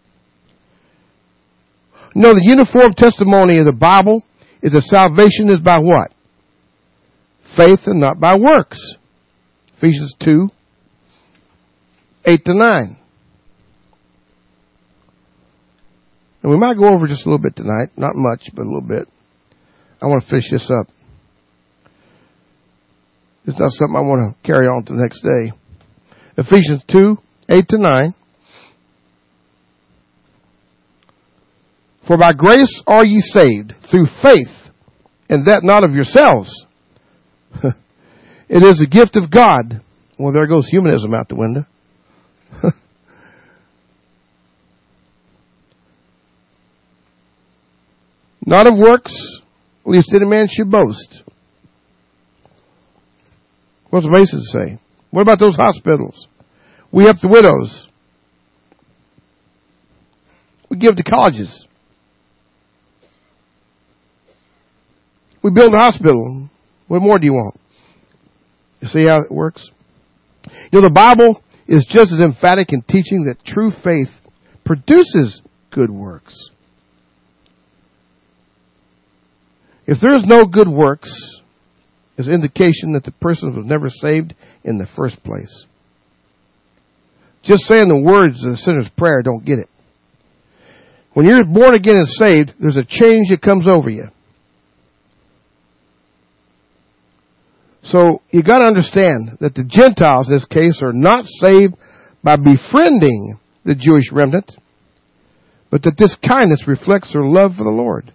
No, the uniform testimony of the Bible is that salvation is by what? Faith and not by works. Ephesians two, eight to nine. And we might go over just a little bit tonight. Not much, but a little bit. I want to finish this up. It's not something I want to carry on to the next day. Ephesians two, eight to nine. For by grace are ye saved, through faith, and that not of yourselves. It is a gift of God. Well, there goes humanism out the window. Not of works, lest any man should boast. What's the Masons say? What about those hospitals? We help the widows. We give to colleges. We build a hospital. What more do you want? You see how it works? You know, the Bible is just as emphatic in teaching that true faith produces good works. If there is no good works, it's an indication that the person was never saved in the first place. Just saying the words of the sinner's prayer don't get it. When you're born again and saved, there's a change that comes over you. So you got to understand that the Gentiles in this case are not saved by befriending the Jewish remnant, but that this kindness reflects their love for the Lord.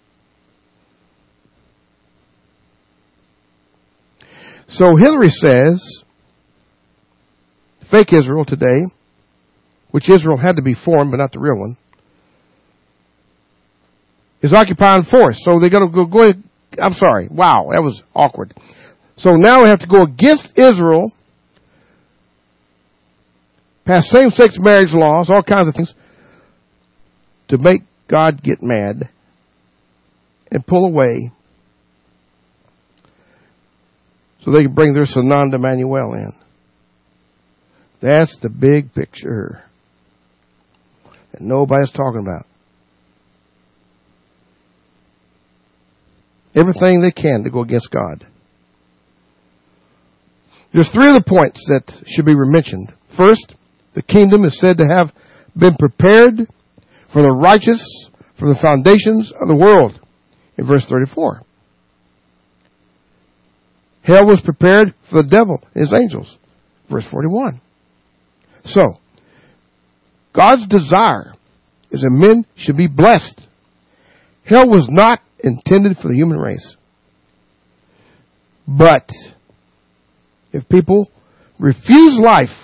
So Hillary says, fake Israel today, which Israel had to be formed, but not the real one, is occupying force. So they got to go, go ahead. I'm sorry. Wow, that was awkward. So now we have to go against Israel, pass same-sex marriage laws, all kinds of things, to make God get mad and pull away so they can bring their Sananda Manuel in. That's the big picture that nobody's talking about. Everything they can to go against God. There's three other points that should be mentioned. First, the kingdom is said to have been prepared for the righteous from the foundations of the world. In verse thirty-four. Hell was prepared for the devil and his angels. Verse forty-one. So, God's desire is that men should be blessed. Hell was not intended for the human race. But, if people refuse life,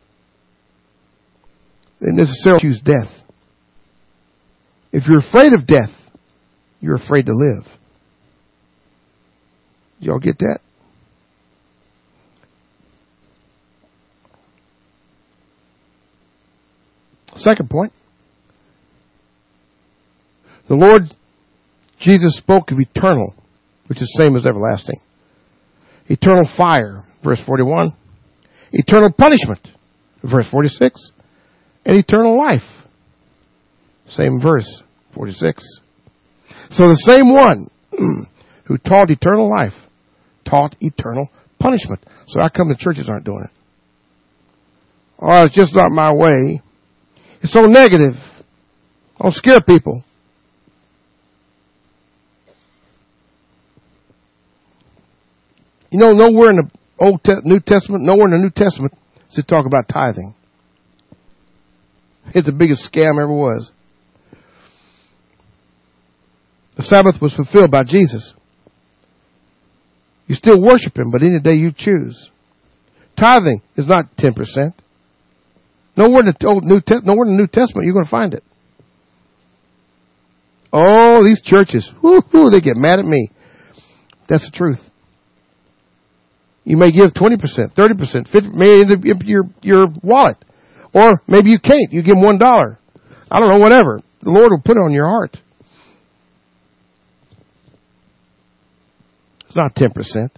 they necessarily choose death. If you're afraid of death, you're afraid to live. Y'all get that? Second point. The Lord Jesus spoke of eternal, which is the same as everlasting. Eternal fire, verse forty-one. Eternal punishment, verse forty-six. And eternal life, same verse, forty-six. So the same one who taught eternal life taught eternal punishment. So how come the churches aren't doing it? Oh, it's just not my way. It's so negative. I'll scare people. You know, nowhere in the Old Te- New Testament, nowhere in the New Testament does it talk about tithing. It's the biggest scam ever was. The Sabbath was fulfilled by Jesus. You still worship Him, but any day you choose. Tithing is not ten percent. Nowhere in the Old New Te- nowhere in the New Testament you're going to find it. Oh, these churches, whoo-hoo, they get mad at me. That's the truth. You may give twenty percent, thirty percent, fifty percent, maybe into your, your wallet. Or maybe you can't. You give them one dollar. I don't know, whatever. The Lord will put it on your heart. It's not ten percent.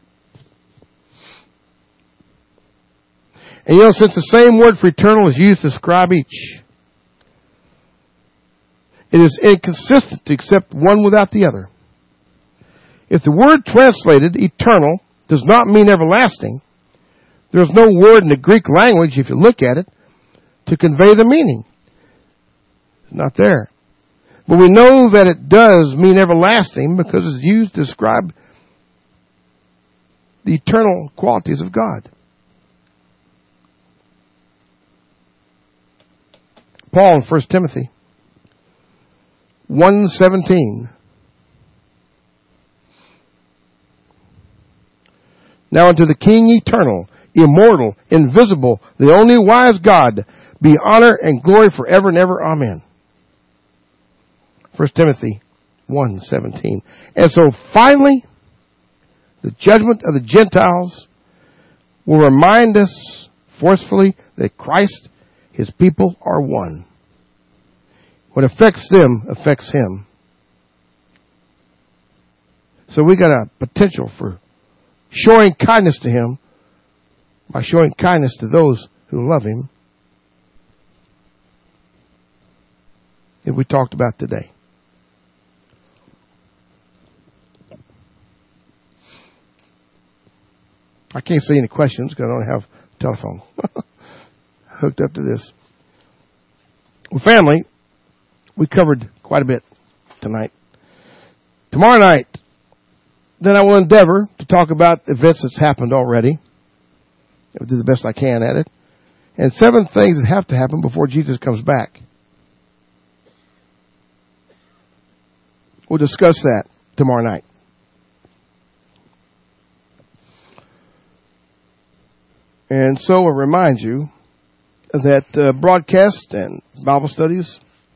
And you know, since the same word for eternal is used to describe each, it is inconsistent to accept one without the other. If the word translated eternal does not mean everlasting, there's no word in the Greek language, if you look at it, to convey the meaning. It's not there. But we know that it does mean everlasting because it's used to describe the eternal qualities of God. Paul in First Timothy one seventeen. Now unto the King eternal, immortal, invisible, the only wise God, be honor and glory forever and ever. Amen. First Timothy one seventeen. And so finally, the judgment of the Gentiles will remind us forcefully that Christ, His people, are one. What affects them affects Him. So we got a potential for showing kindness to Him by showing kindness to those who love Him that we talked about today. I can't see any questions because I don't have a telephone hooked up to this. Well, family, we covered quite a bit tonight. Tomorrow night, then I will endeavor to talk about events that's happened already. I'll do the best I can at it. And seven things that have to happen before Jesus comes back. We'll discuss that tomorrow night. And so I remind you that uh, broadcast and Bible studies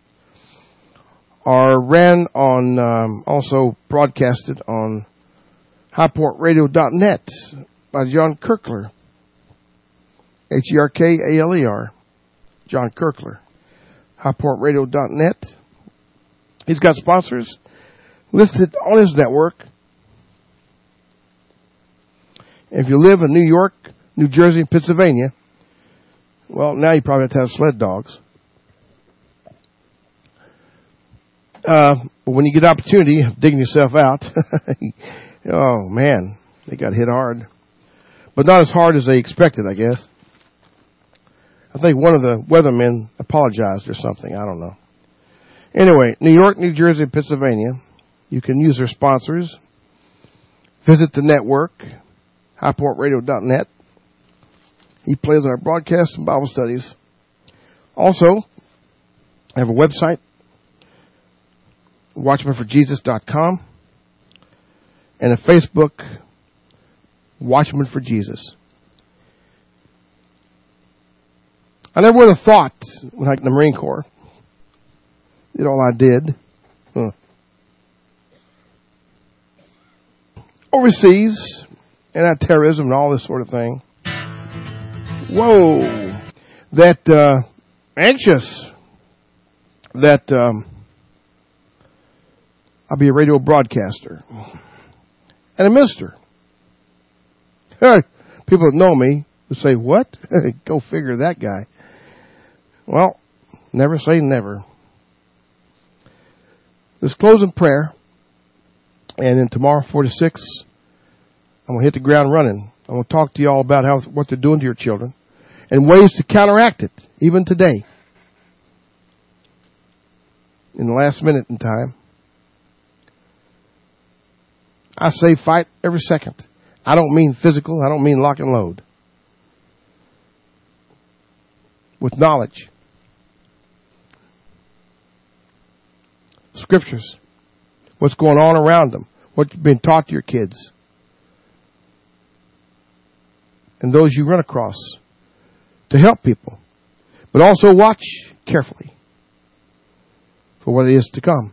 are ran on, um, also broadcasted on high point radio dot net by John Kirkler. H E R K A L E R. John Kirkler. high point radio dot net. He's got sponsors listed on his network. If you live in New York, New Jersey, and Pennsylvania, well, now you probably have to have sled dogs. Uh, but when you get opportunity of digging yourself out, oh man, they got hit hard. But not as hard as they expected, I guess. I think one of the weathermen apologized or something. I don't know. Anyway, New York, New Jersey, and Pennsylvania, you can use their sponsors. Visit the network, high point radio dot net. He plays our broadcasts and Bible studies. Also, I have a website, watchman for jesus dot com, and a Facebook, Watchman for Jesus. I never would have thought, like the Marine Corps, did all I did. Huh. Overseas, and that terrorism and all this sort of thing. Whoa. That, uh, anxious that, um, I'll be a radio broadcaster and a minister. People that know me would say, what? Go figure that guy. Well, never say never. Let's close in prayer. And then tomorrow, four to six, I'm going to hit the ground running. I'm going to talk to you all about how what they're doing to your children and ways to counteract it, even today. In the last minute in time. I say fight every second. I don't mean physical. I don't mean lock and load. With knowledge. Scriptures. What's going on around them. What's been taught to your kids. And those you run across. To help people. But also watch carefully. For what it is to come.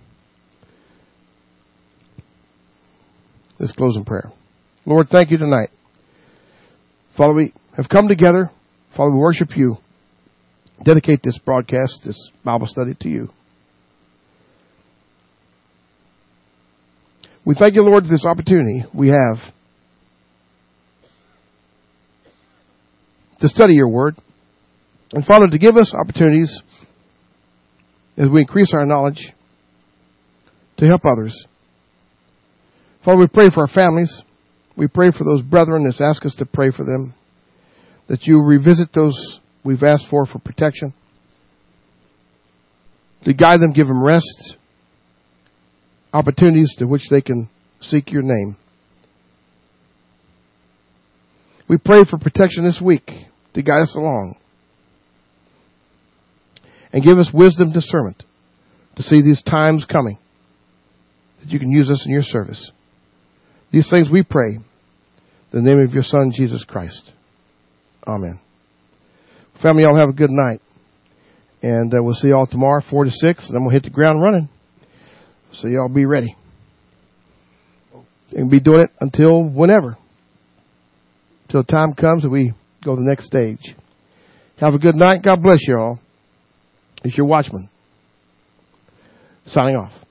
Let's close in prayer. Lord, thank you tonight. Father, we have come together. Father, we worship you. Dedicate this broadcast, this Bible study to you. We thank you, Lord, for this opportunity we have to study your word. And Father, to give us opportunities as we increase our knowledge to help others. Father, we pray for our families. We pray for those brethren that's asked us to pray for them. That you revisit those we've asked for for protection. To guide them, give them rest. Opportunities to which they can seek your name. We pray for protection this week to guide us along. And give us wisdom, discernment to see these times coming. That you can use us in your service. These things we pray in the name of your Son, Jesus Christ. Amen. Family, y'all have a good night. And uh, we'll see y'all tomorrow, four to six, and then we'll hit the ground running. So y'all be ready. And be doing it until whenever. Until time comes and we go to the next stage. Have a good night. God bless you all. It's your Watchman. Signing off.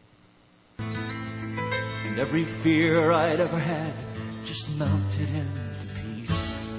And every fear I'd ever had just melted into peace.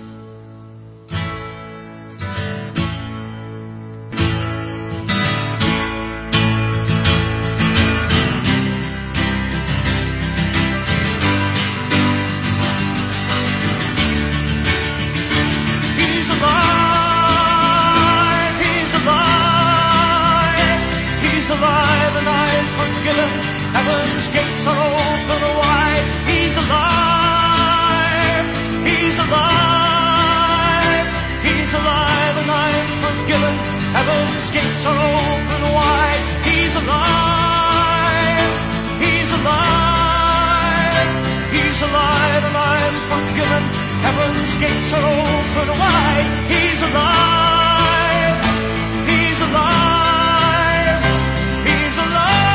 He's alive, he's alive, he's alive, and I've forgiven. Heaven's gates are open wide. He's alive. He's alive. He's alive, and I'm forgiven. Heaven's gates are open wide. He's alive. He's alive. He's alive, and I'm forgiven. Heaven's gates are open wide. He's alive. He's alive. He's alive.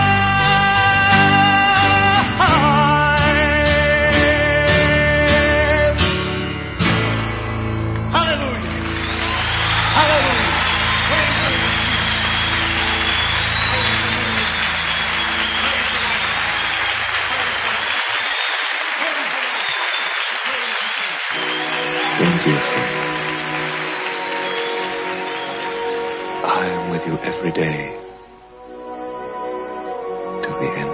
be afraid. I am with you every day to the end.